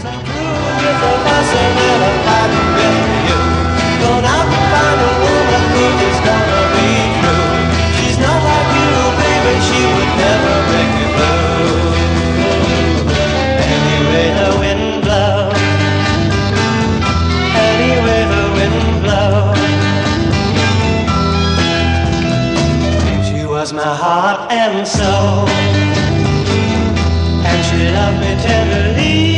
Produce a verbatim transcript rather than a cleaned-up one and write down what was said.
My heart and soul, and she loved me tenderly.